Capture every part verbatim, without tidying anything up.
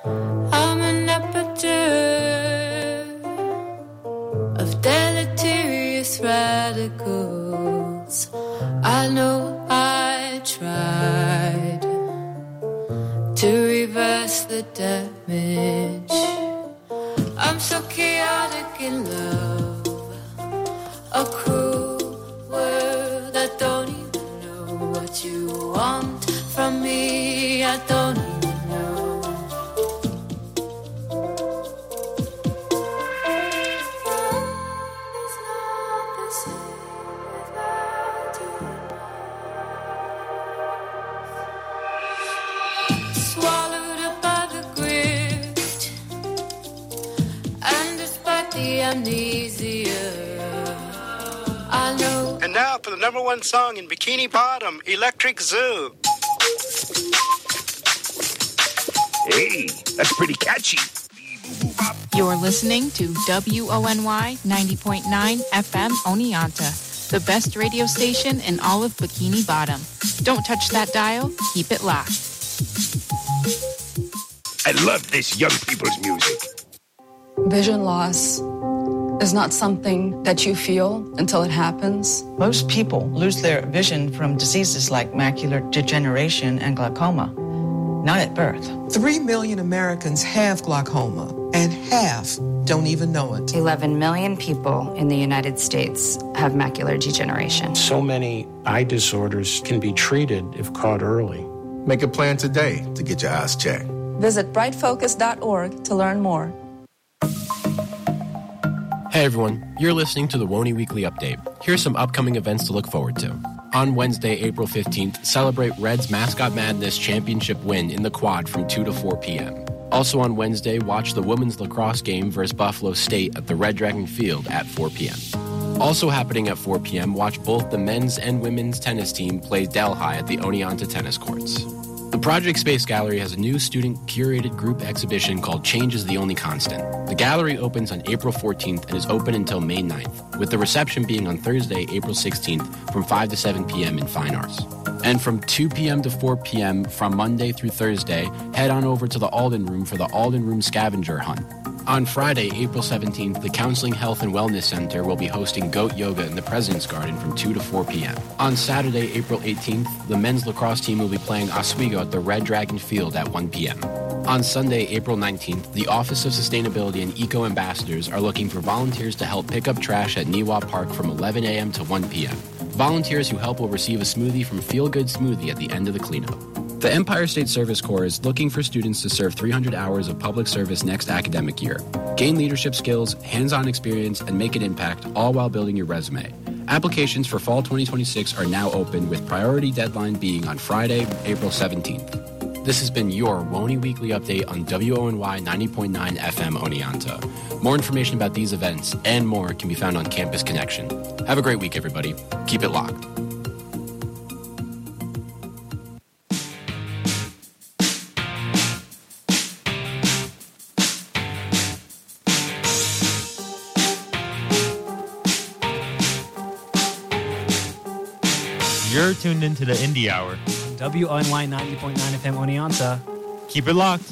I'm an epidemic of deleterious radicals. I know I tried to reverse the damage. I'm so chaotic in love, a cruel world. I don't even know what you want from me. I don't even know. It's not the same without you. Swallowed up by the grit, and despite the amnesia, I know. And now for the number one song in Bikini Bottom, Electric Zoo. Hey, that's pretty catchy. You're listening to W O N Y ninety point nine F M Oneonta, the best radio station in all of Bikini Bottom. Don't touch that dial. Keep it locked. I love this young people's music. Vision loss is not something that you feel until it happens. Most people lose their vision from diseases like macular degeneration and glaucoma, not at birth. Three million Americans have glaucoma, and half don't even know it. eleven million people in the United States have macular degeneration. So many eye disorders can be treated if caught early. Make a plan today to get your eyes checked. Visit bright focus dot org to learn more. Hey everyone, you're listening to the Woney Weekly Update. Here's some upcoming events to look forward to. On Wednesday, April fifteenth, celebrate Reds Mascot Madness Championship win in the quad from two to four p.m. Also on Wednesday, watch the women's lacrosse game versus Buffalo State at the Red Dragon Field at four p.m. Also happening at four p.m., watch both the men's and women's tennis team play Delhi at the Oneonta Tennis Courts. The Project Space Gallery has a new student-curated group exhibition called Change is the Only Constant. The gallery opens on April fourteenth and is open until May ninth, with the reception being on Thursday, April sixteenth from five to seven p.m. in Fine Arts. And from two p.m. to four p.m. from Monday through Thursday, head on over to the Alden Room for the Alden Room Scavenger Hunt. On Friday, April seventeenth, the Counseling Health and Wellness Center will be hosting Goat Yoga in the President's Garden from two to four p.m. On Saturday, April eighteenth, the men's lacrosse team will be playing Oswego at the Red Dragon Field at one p.m. On Sunday, April nineteenth, the Office of Sustainability and Eco Ambassadors are looking for volunteers to help pick up trash at Niwa Park from eleven a.m. to one p.m. Volunteers who help will receive a smoothie from Feel Good Smoothie at the end of the cleanup. The Empire State Service Corps is looking for students to serve three hundred hours of public service next academic year. Gain leadership skills, hands-on experience, and make an impact, all while building your resume. Applications for fall twenty twenty-six are now open, with priority deadline being on Friday, April seventeenth. This has been your Woney Weekly Update on W O N Y ninety point nine F M Oneonta. More information about these events and more can be found on Campus Connection. Have a great week, everybody. Keep it locked. You're tuned into the Indie Hour. W O N Y ninety point nine F M Oneonta. Keep it locked.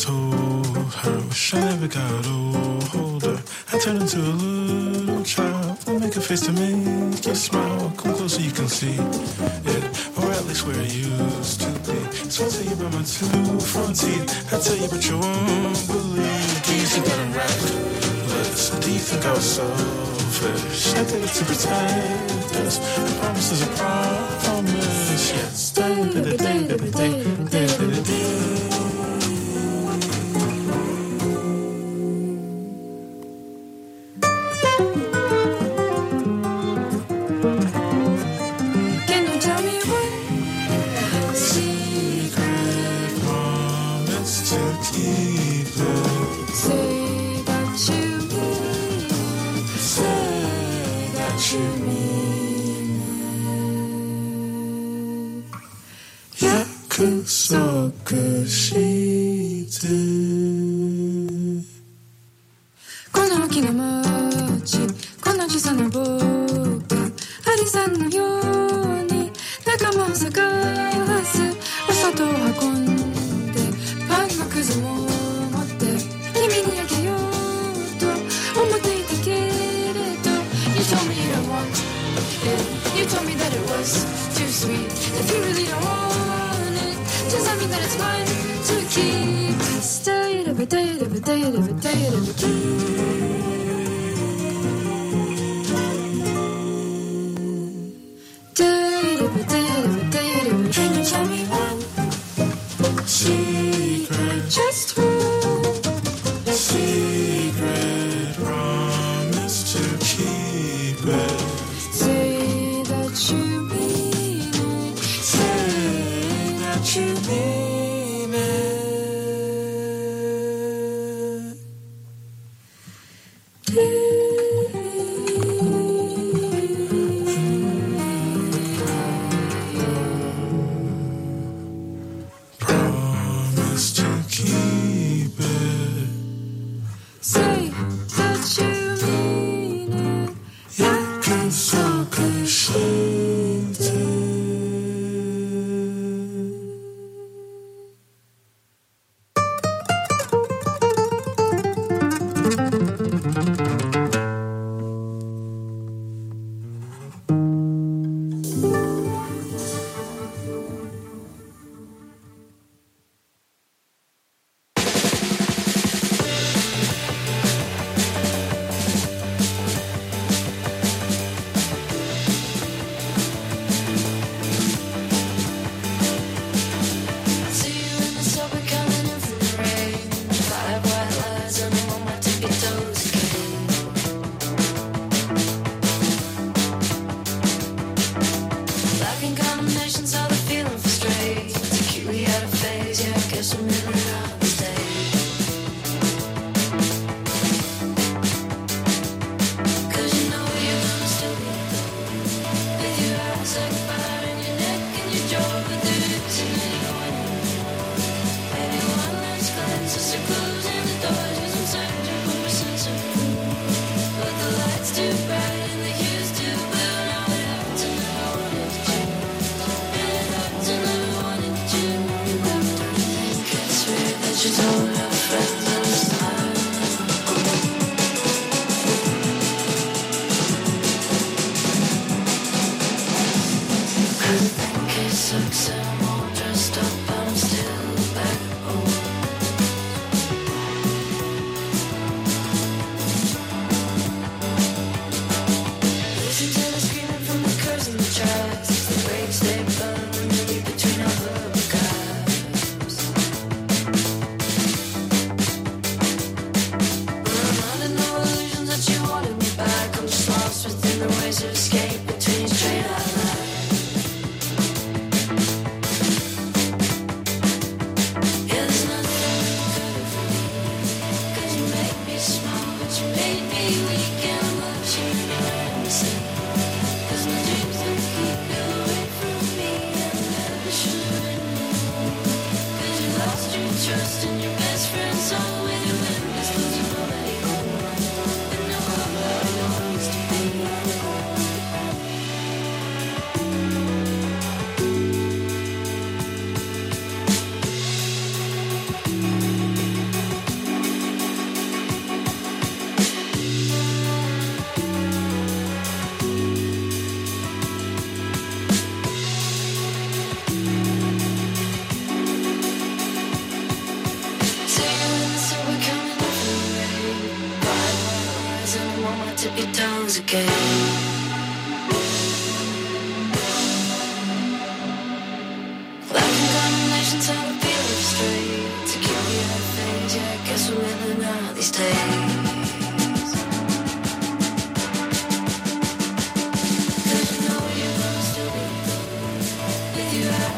told her, wish I never got older. I turned into a little child. I'll make a face to make you smile. Come close so you can see it, or at least where I used to be. So I'll tell you about my two front teeth. I tell you, but you won't believe. Do you think that I'm reckless? Do you think I was selfish? I did it to protect us. I promise is a promise. Yes. Day, day, day, day, day, day, day, day.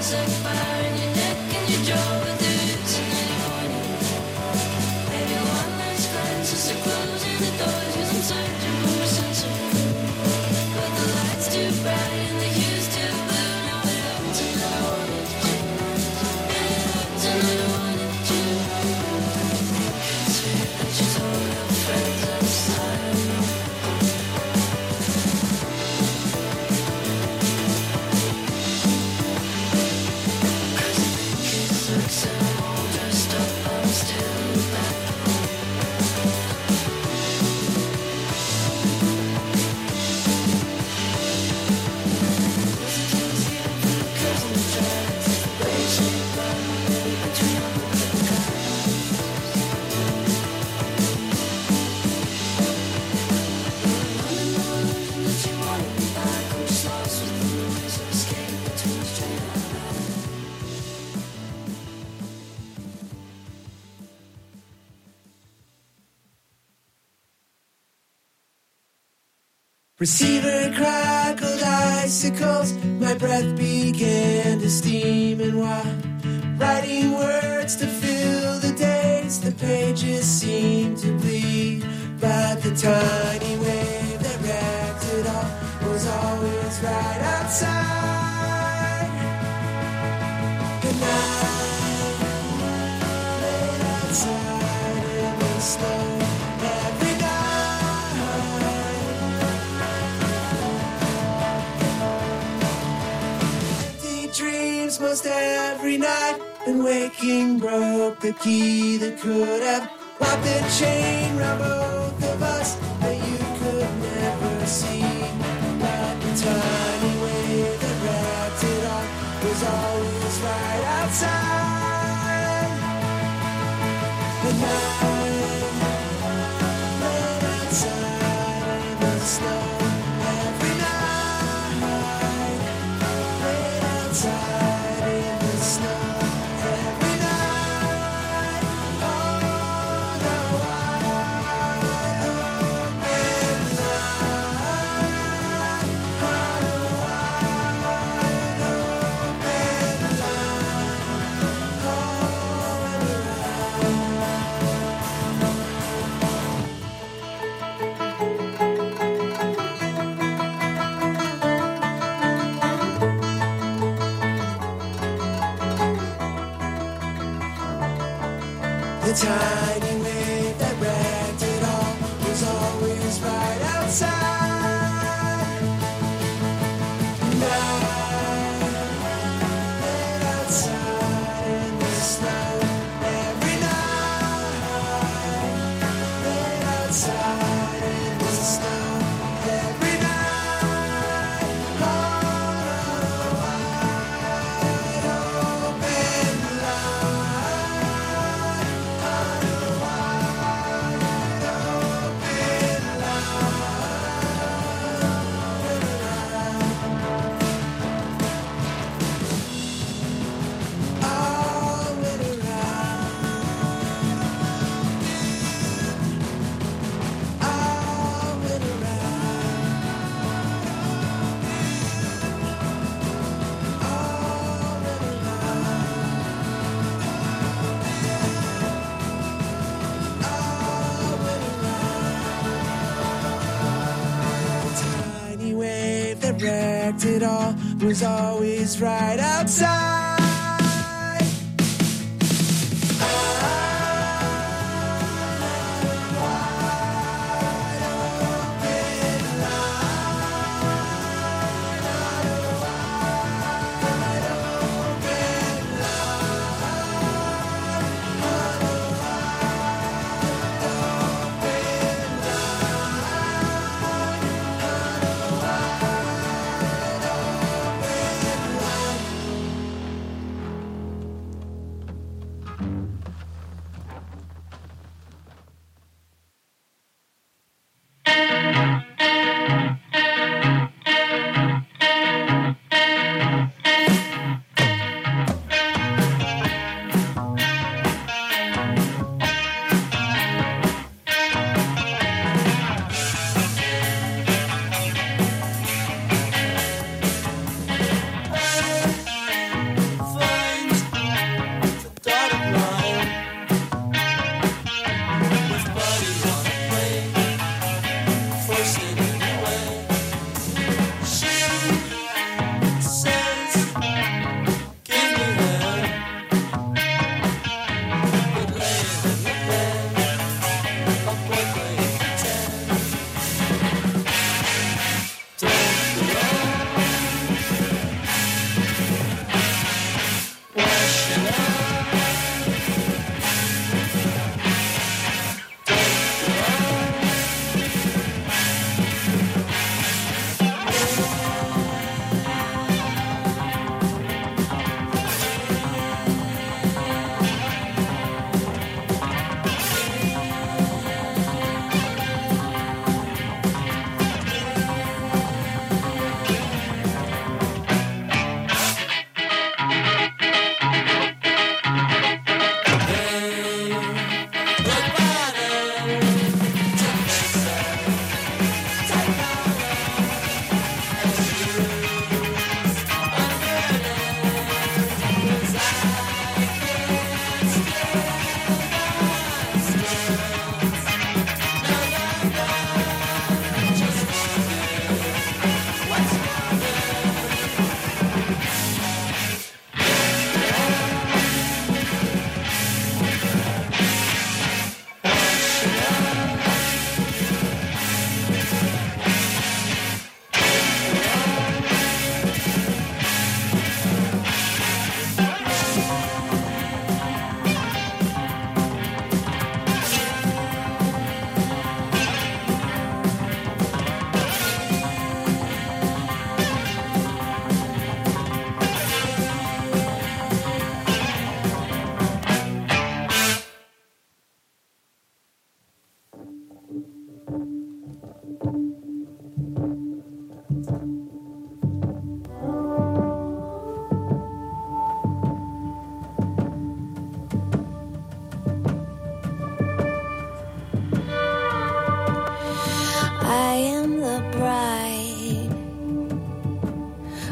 Receiver crackled icicles, my breath began to steam, and while writing words to fill the days, the pages seemed to bleed. But the tiny wave that wrecked it all was always right outside. Good night, late outside in the snow. Every dreams most every night, and waking broke the key that could have locked the chain round both of us that you could never see. But the tiny wave that wrapped it all was always right outside. And night, late outside in the snow. Every night, late outside in the snow. Every night, on the wide open line, on the wide open line, all the tiny wave that wrecked it all was always right outside. Night, late outside in the snow. Every night, late outside in the snow. Every night, on a wide open line. Tiny wave that wrecked it all was always right outside.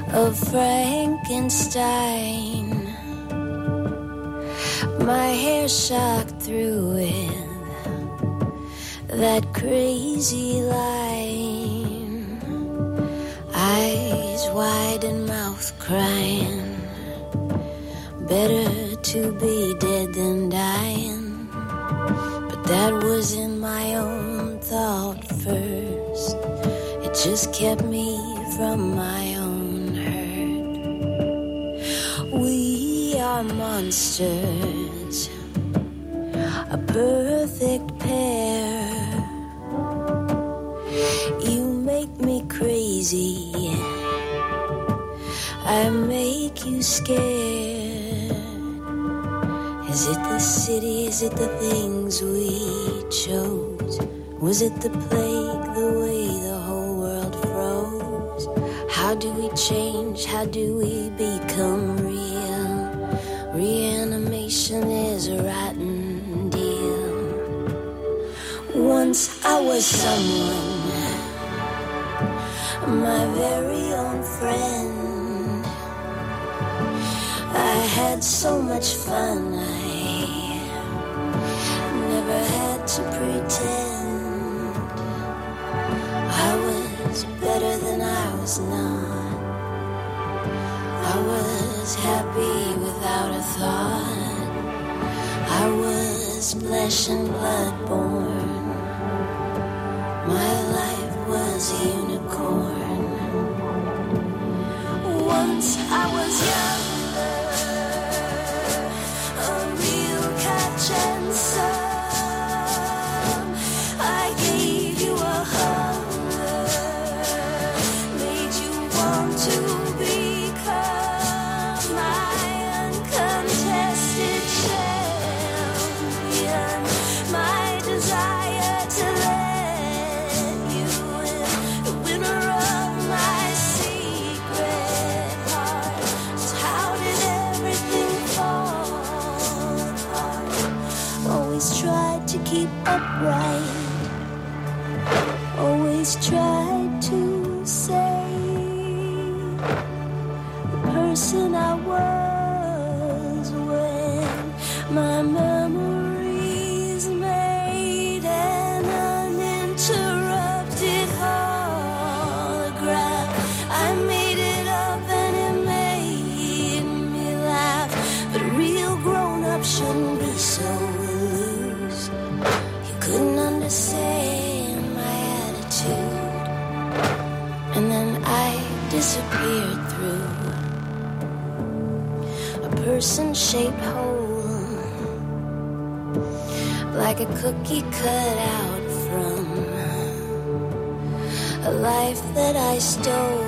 of Frankenstein. My hair shocked through with that crazy line. Eyes wide and mouth crying. Better to be dead than dying. But that was in my own thought first. It just kept me from my own hurt. We are monsters, a perfect pair. You make me crazy, I make you scared. Is it the city, is it the things we chose? Was it the plague, the way the whole world froze? How do we change, how do we become real? Reanimation is a rotten deal. Once I was someone, my very own friend. I had so much fun, I never had to pretend. I was better than I was not. I was happy without a thought. I was flesh and blood born. My life was a unicorn. Once I was young, and some, I gave you a hunger, made you want to become my uncontested champion. My desire to let you in, the winner of my secret heart. So how did everything fall? Always tried to keep upright. Always tried to say the person I was when my memories made an uninterrupted hologram. I made it up and it made me laugh. But a real grown-up shouldn't be so loose. You couldn't understand my attitude. And then I disappeared through a person-shaped hole, like a cookie cut out from a life that I stole.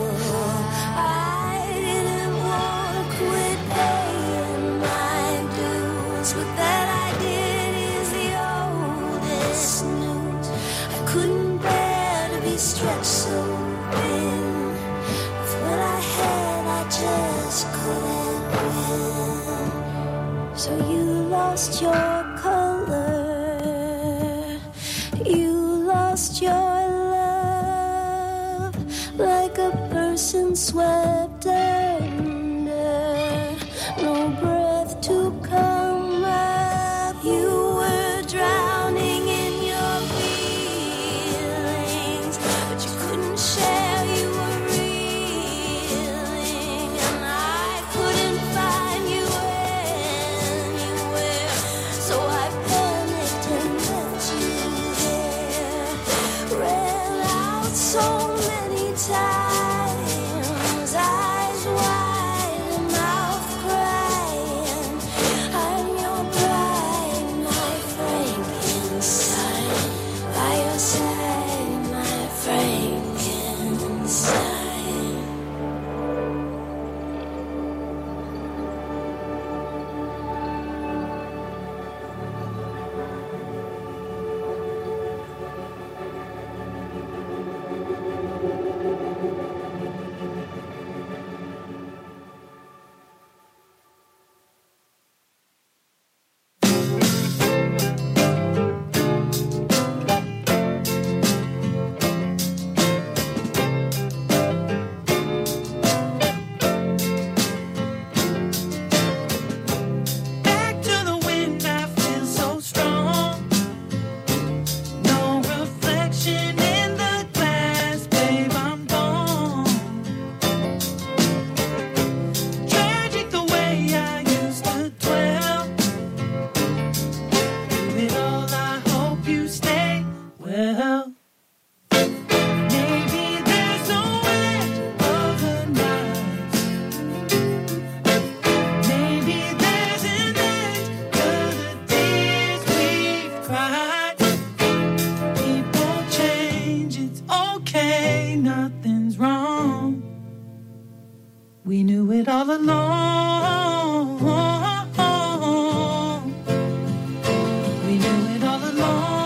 I didn't want to quit paying my dues, but that I did is the oldest news. I couldn't bear to be stretched so thin. With what I had, I just couldn't win. So you lost your color, you lost your love, like a person swept under, no breath to come up. You were drowning in your feelings, but you couldn't share, you were reeling, and I couldn't find you anywhere. So I panicked and left you there. Ran out so many times, eyes wide and mouth crying. I'm your bride, my Frankenstein. By your side, my Frankenstein. We knew it all along. We knew it all along.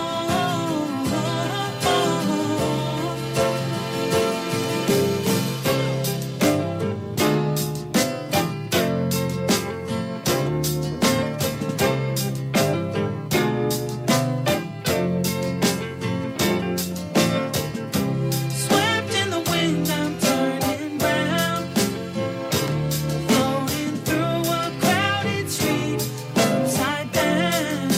Swept in the wind, I'm turning round, floating through a crowded street, upside down.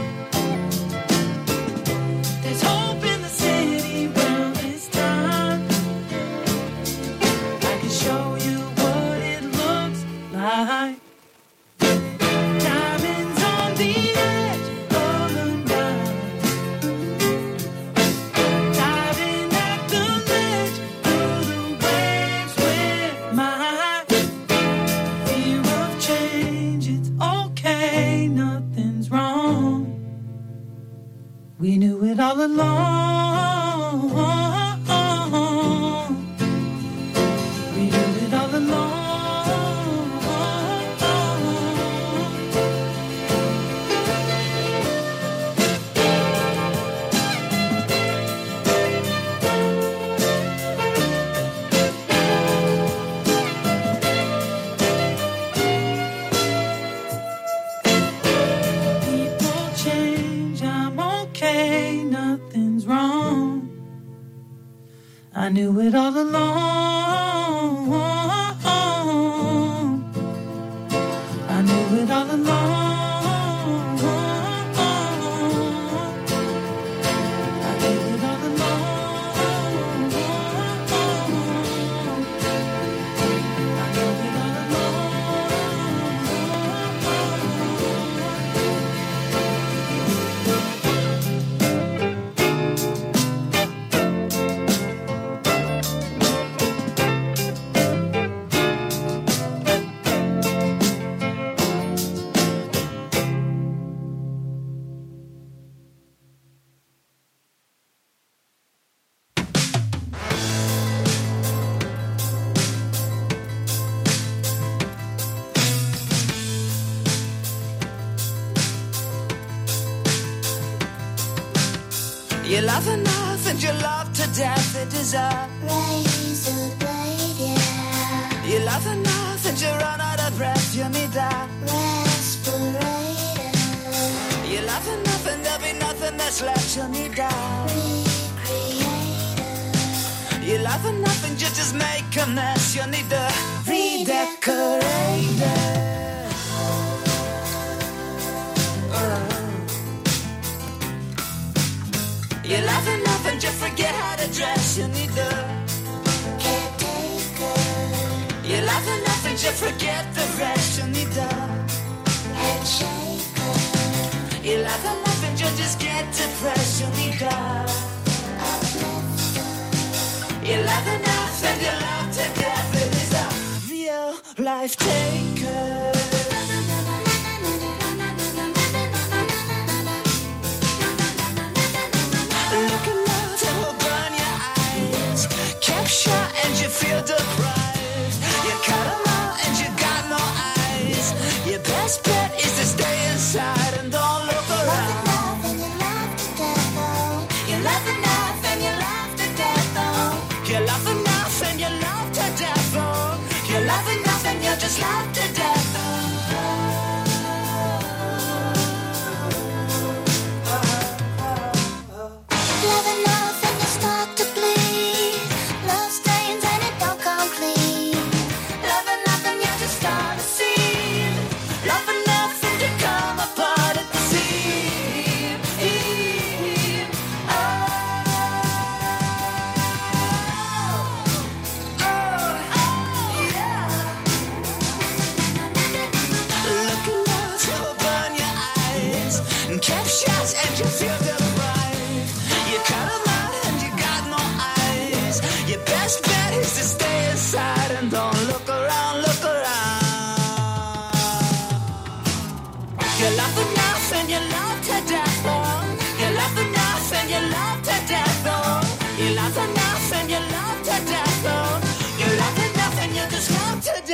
There's hope in the city round this time. I can show you what it looks like. Diamonds on the edge of the night, diving at the ledge through the waves with my fear of change. It's okay, nothing's wrong. We knew it all along. We knew it all along. People change, I'm okay, nothing's wrong. I knew it all along. I knew it all along. I knew it all along. I knew it all You love enough and you love to death. It is a razor blade, yeah. You love enough and you run out of breath. You need a respirator. You love enough and there'll be nothing that's left. You need a recreator. You love enough and you just make a mess. You need a redecorator. You love enough and you forget how to dress. You need the caretaker. You love enough and you forget the rest. You need the handshaker. You love enough and you just get depressed. You need the uplifter. You love enough and you love to death. It is a real life taker. Look at love that will burn your eyes. Capture and you feel deprived. You cut them out and you got no eyes. Your best bet is to stay inside and don't look around. You love enough and you love to death, oh. You love enough and you love to death, oh. You love enough and you love to death, oh. You love enough and you just love to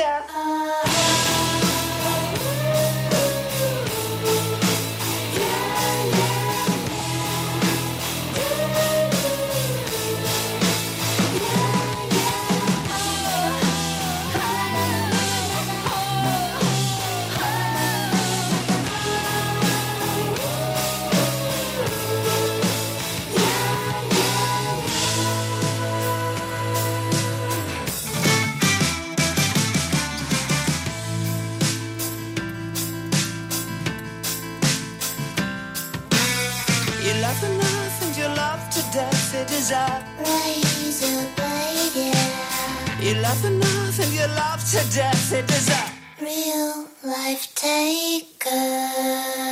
You love enough and you love to death, it is a razor blade, yeah. You love enough and you love to death, it is a real life taker.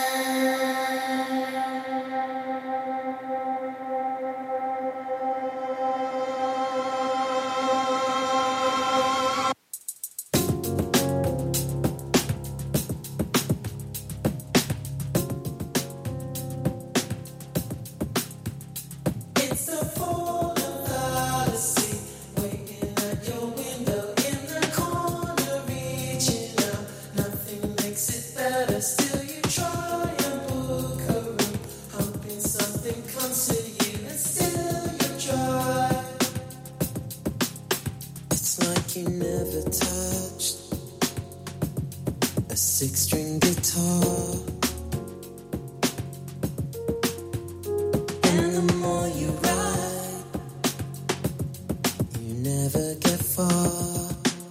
Six-string guitar, and the more you ride, you never get far.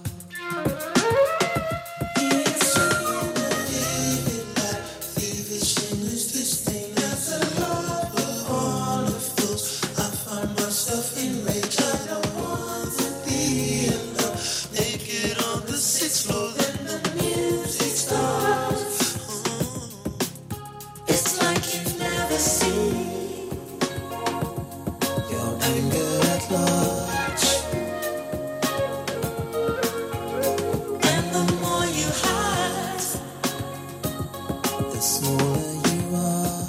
It's trying to live it like thievish and lose this thing. As a lover on the fools, I find myself enraged. I don't want to be alone, naked on the sixth floor. Then the music starts. It's like you've never seen your anger at large. And the more you hide, the smaller you are.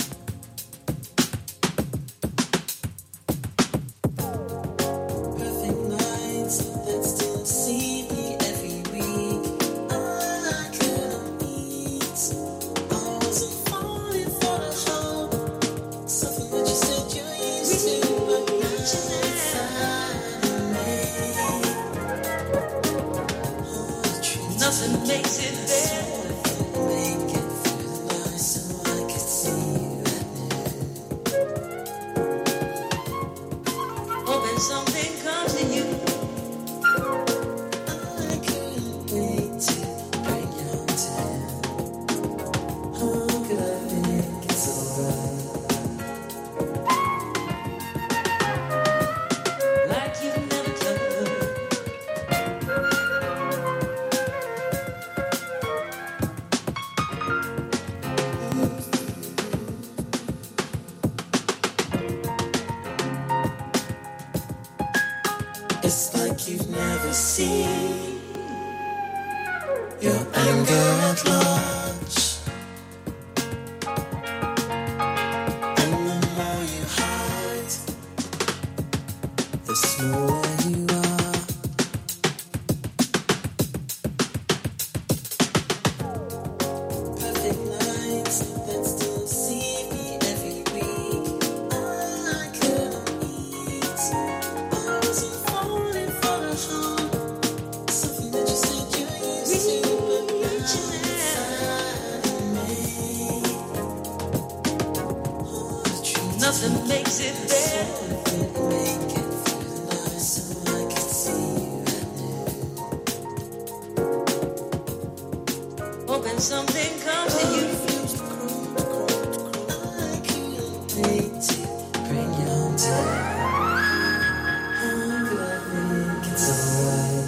Perfect nights that still see me every week. All I couldn't eat. I wasn't falling for the hope. Something that you said you used to, but not inside of me. Nothing makes it better. Make it through the night so I could see you at Hoping something comes to you. I couldn't wait to bring you home to him. How could I think it's alright? Like you've never done. It's like you've never seen your anger at large. And the more you hide, the smaller you are. Perfect nights that still see me every week. All I couldn't eat. I wasn't falling for the heart. Something that you said you used to, but not inside of me. Oh, the truth. Nothing makes it better. Couldn't make it through the night so I could see you at noon. Hoping something comes to you. I couldn't wait to bring you home to him. How could I think it's alright?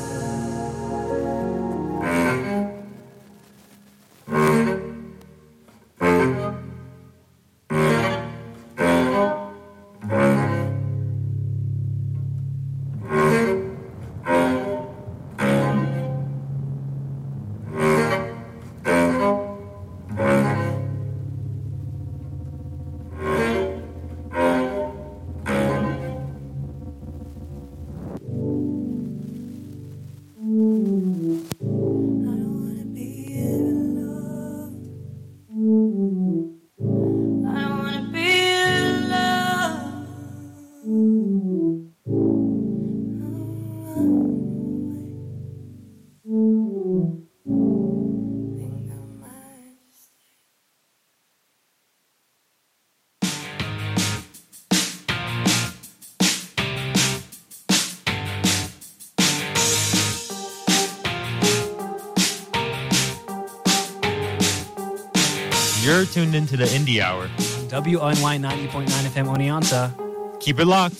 Thank you. You're tuned into the Indie Hour. W O N Y ninety point nine F M Oneonta. Keep it locked.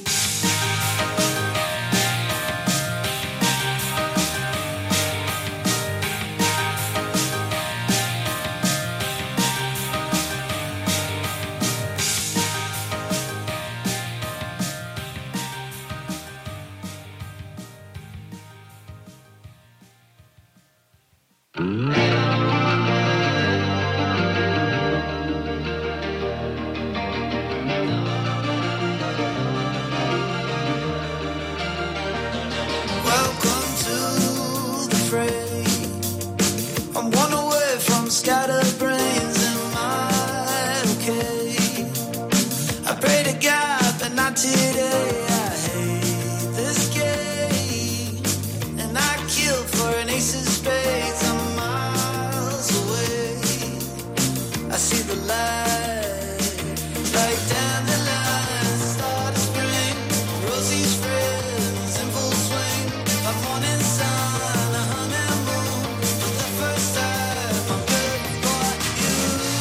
Welcome to the fray. I'm one away from scattered brains. Am I okay? I pray to God, but not today. I hate this game, and I kill for an ace of spades. I'm miles away. I see the light, like dandelions, start to spring. Rosie's friends in full swing. A morning sun, a honeymoon. For the first time, I'm good for you.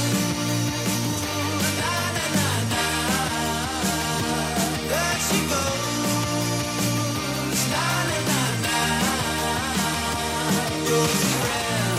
Na na na na. There she goes. Na na na na. Rosie friend.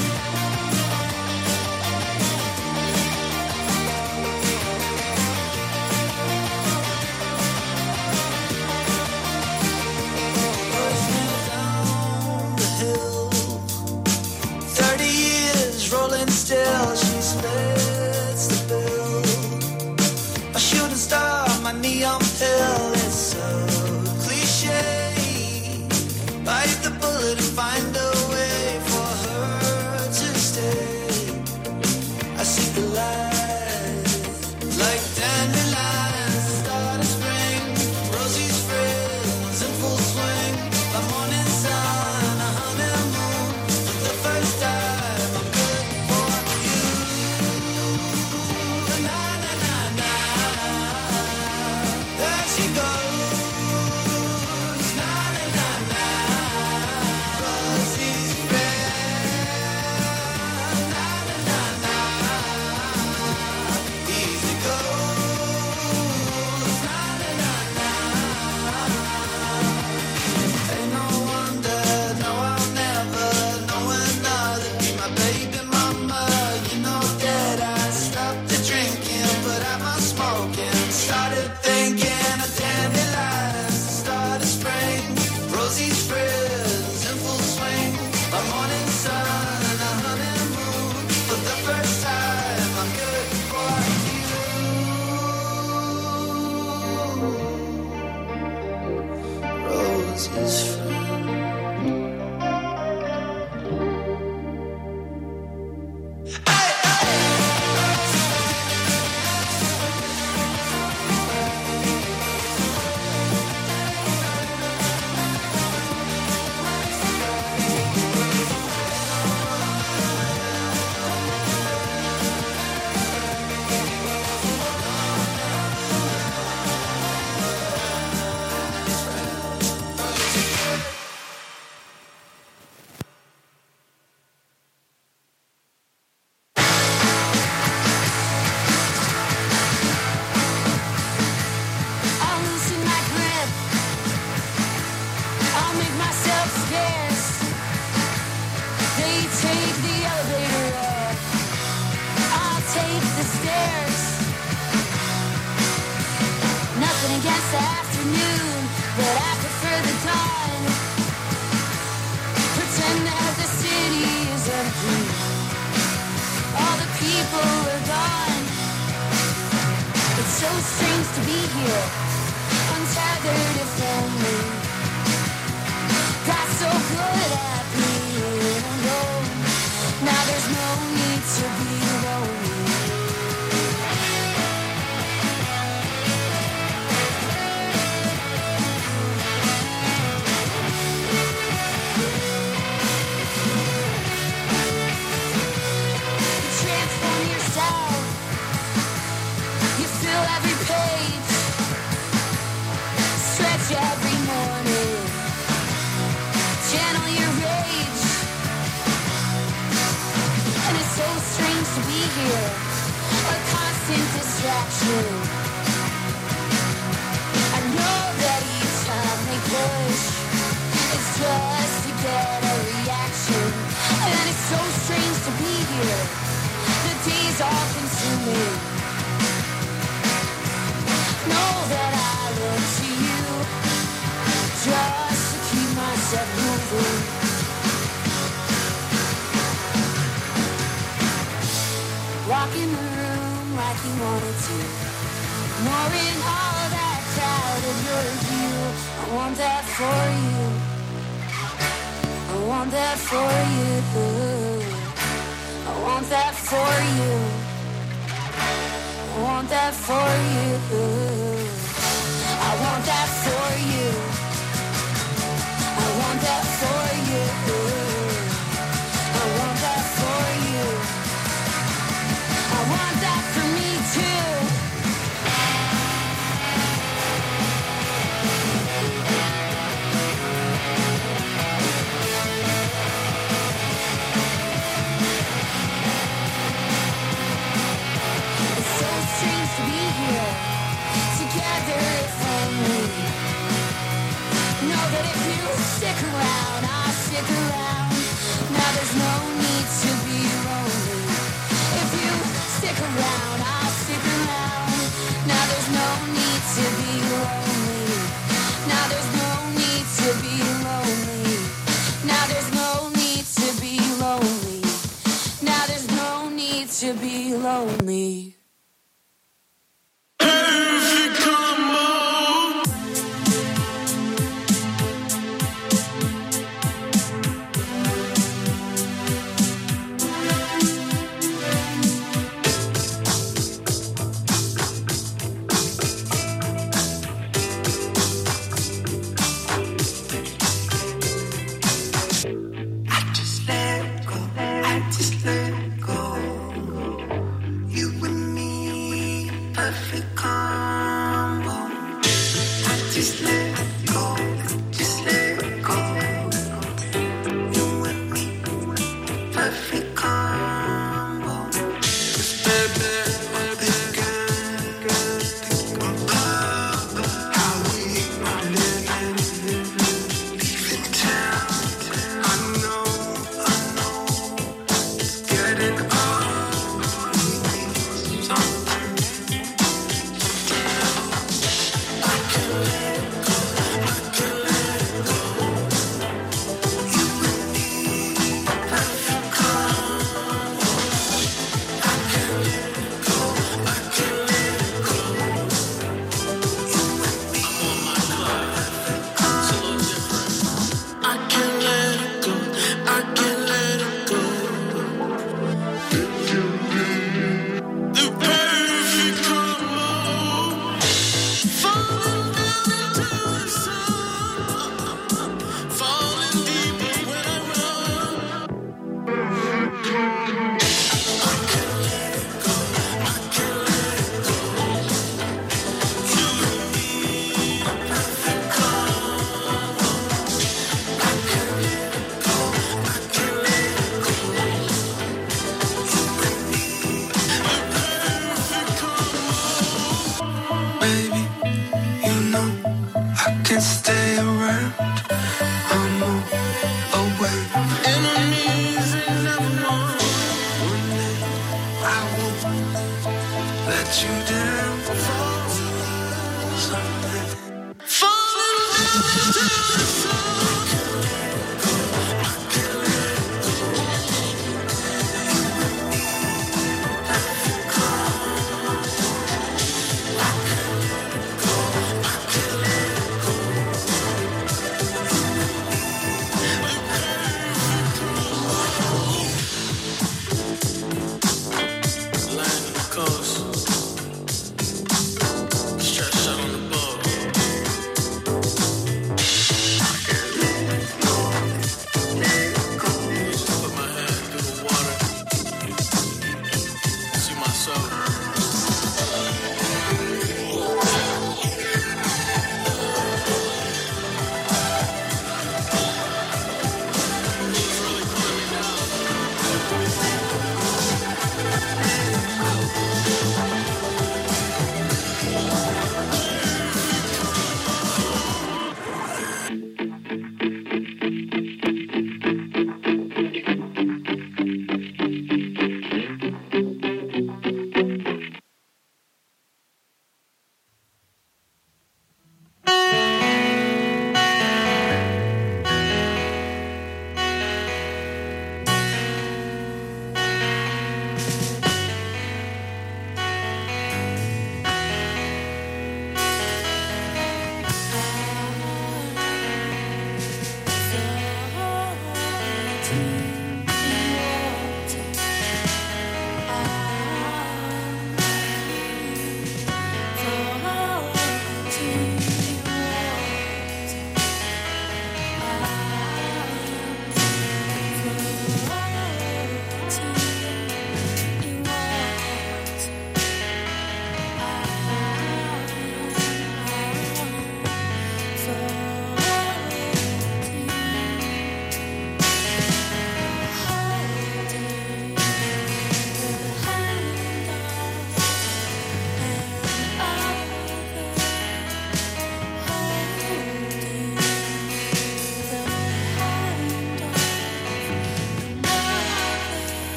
Down the hill, thirty years rolling still. She splits the bill. A shooting star, my neon pill. It's so cliche. Bite the bullet and find a way for her to stay. I see the light, like dandelions, start of spring. Rosie's friends in full swing. A morning sun, a honeymoon. For the first time, I'm good for you. Na na na na. There she goes. Na na na na. Rosie's friend. Na na na na. Easy goes. Na na na na. Ain't no wonder, no, I'll never know another. Be my baby mama. You know that I stopped the drinking, but I'm not smoking. Started thinking of dandelions, started spring. Rosie's friends in full swing. A morning sun and a honeymoon. For the first time, I'm good for you. Rosie's friend. I'll loosen my grip. I'll make myself scarce. They take the elevator up. I'll take the stairs. Nothing against the afternoon, but I prefer the dawn. Pretend that the city is empty. All the people are gone. It's so strange to be here, untethered if only. Got so good at being alone. Now there's no need to be lonely. Transform yourself. You fill every page, stretch every morning. here, a constant distraction. I know that each time they push, it's just to get a reaction. And it's so strange to be here, the days are consuming. Know that I look to you, just to keep myself moving. Walking the room like you wanted to, ignoring all that doubt in your view. I want that for you, I want that for you, I want that for you, I want that for you, I want that for you, I want that for you, I want that for you, I want that for me too. It's so strange to be here, together if only. Know that if you stick around, I'll stick around. Now there's no need to be lonely. If you stick around, I'll stick around. Now there's no need to be lonely. Now there's no need to be lonely. Now there's no need to be lonely. Now there's no need to be lonely. Perfect combo. I just let go, I just let go. You and me, perfect combo. I just let go, just let go. You and me, perfect combo. 'Cause baby, this girl, girl, think about how we are living, leaving town. I know, I know, it's getting old. Something, something else. I can let go, I can let go. You and me, perfect combo. I can let go, I can let go. You and me, perfect combo. I can let it go, I can let it go. The perfect combo. Falling down into the sun, falling deeper when I run. I can let it go, I can let it go. You and me, perfect combo. I can let it go, I can let it go. You and me, perfect combo. Baby, you know I can't stay around. I'm on away. Enemies ain't never won. One day I won't let you down. Someday, falling down into the sun. I can let it go. You and me, perfect combo. I can let it go, I can let it go. You and me, perfect combo. Land of the coast.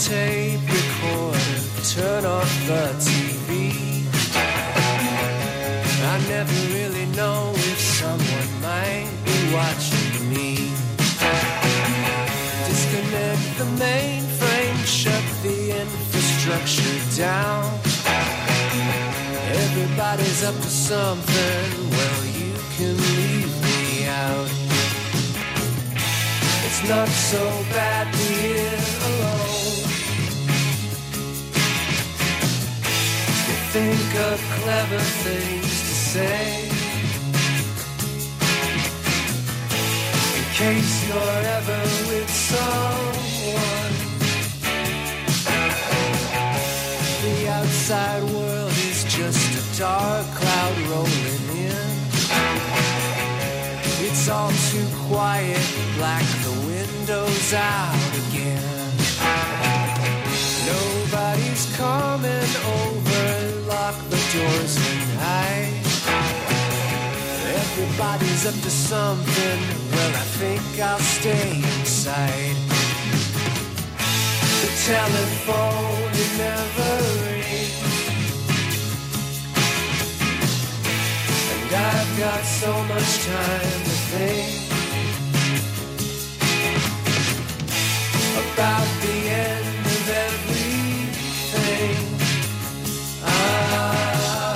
tape recorder, turn off the T V. I never really know if someone might be watching me. Disconnect the mainframe, shut the infrastructure down. Everybody's up to something, well, you can leave me out. It's not so bad being alone. You think of clever things to say, in case you're ever with someone. The outside world is just a dark cloud rolling in. It's all too quiet, black the windows out again. Nobody's coming over, lock the doors and hide. Everybody's up to something, well, I think I'll stay inside. The telephone, it never rings, and I've got so much time to think about the end of everything. Ah.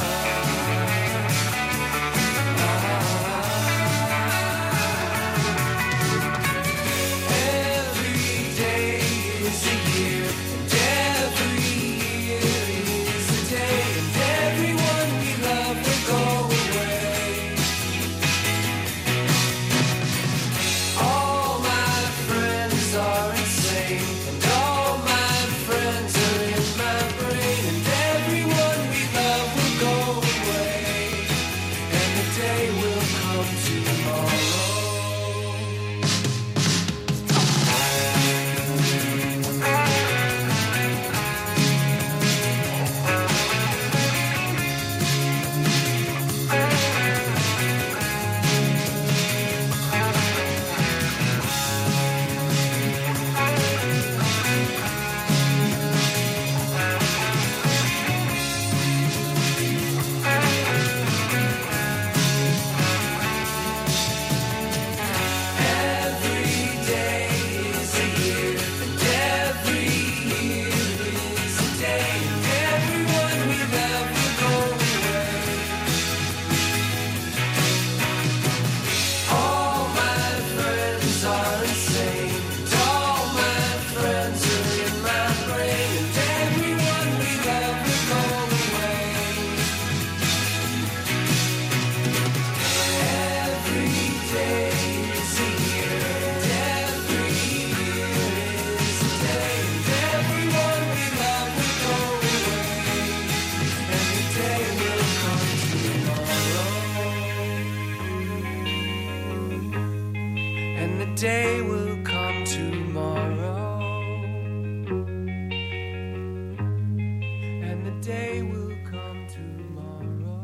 Day will come tomorrow, and the day will come tomorrow.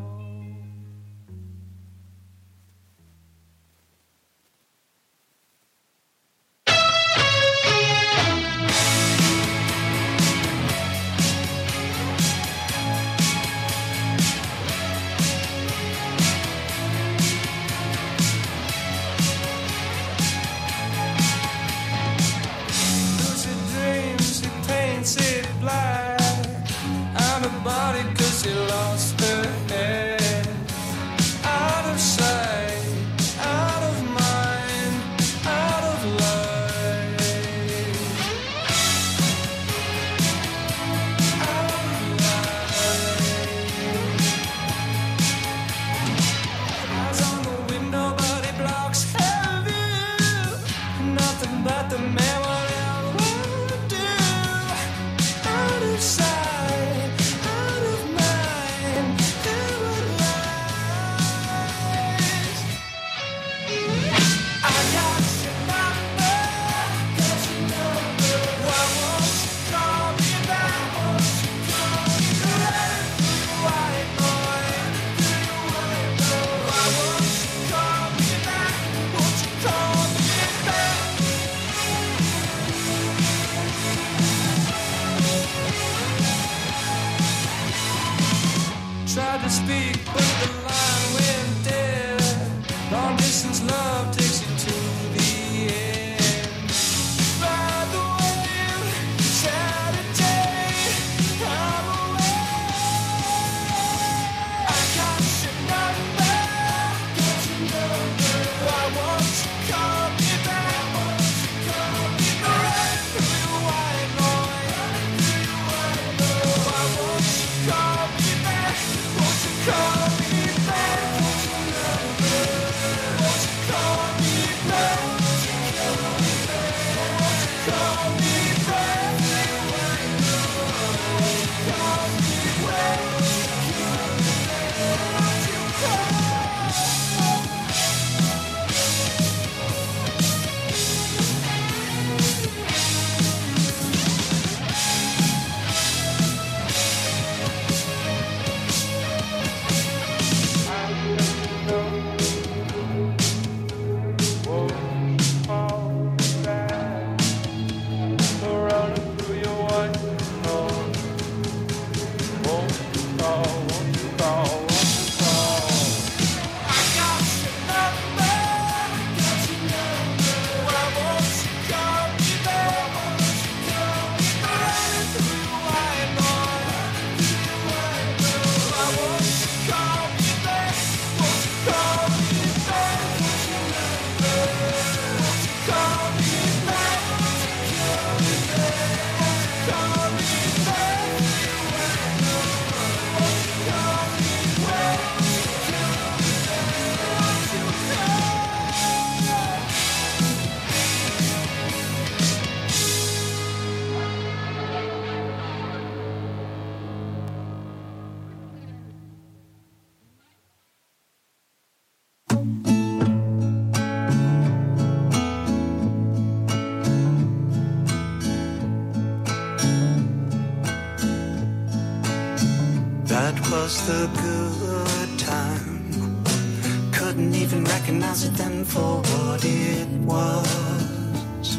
was the good time. Couldn't even recognize it then for what it was.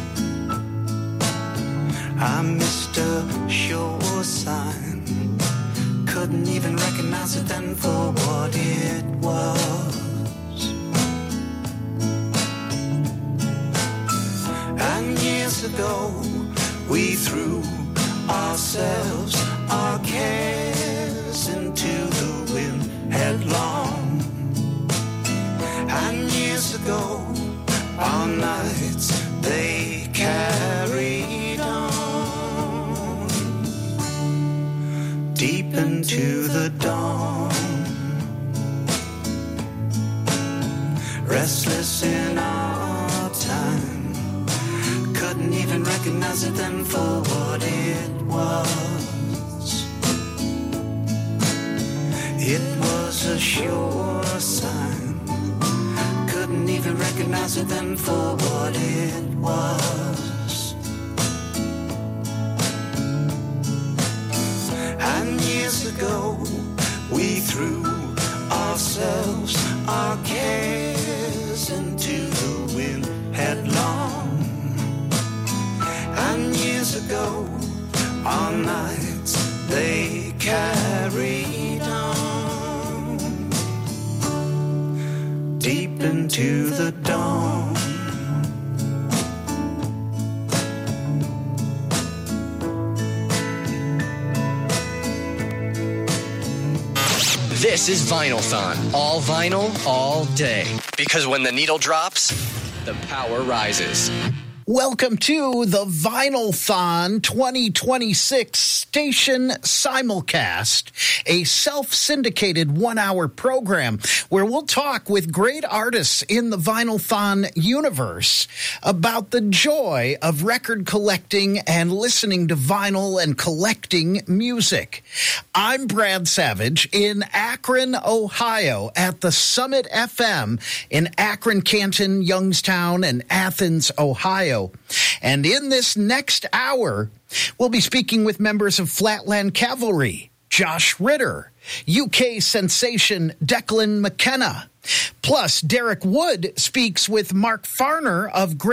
I missed a sure sign. Couldn't even recognize it then for what it was. And years ago, we threw ourselves, our cares into the wind headlong. And years ago, our nights, they carried on deep into the dawn. Restless in our time, couldn't even recognize it then for what it was. It was a sure sign. Couldn't even recognize it then for what it was. And years ago, we threw ourselves, our cares into the wind headlong. And years ago, our nights, they carried on deep into the dawn. This is Vinylthon. All vinyl, all day. Because when the needle drops, the power rises. Welcome to the Vinylthon twenty twenty-six Station Simulcast, a self-syndicated one-hour program where we'll talk with great artists in the Vinylthon universe about the joy of record collecting and listening to vinyl and collecting music. I'm Brad Savage in Akron, Ohio at the Summit F M in Akron, Canton, Youngstown, and Athens, Ohio. And in this next hour, we'll be speaking with members of Flatland Cavalry, Josh Ritter, U K sensation Declan McKenna. Plus, Derek Wood speaks with Mark Farner of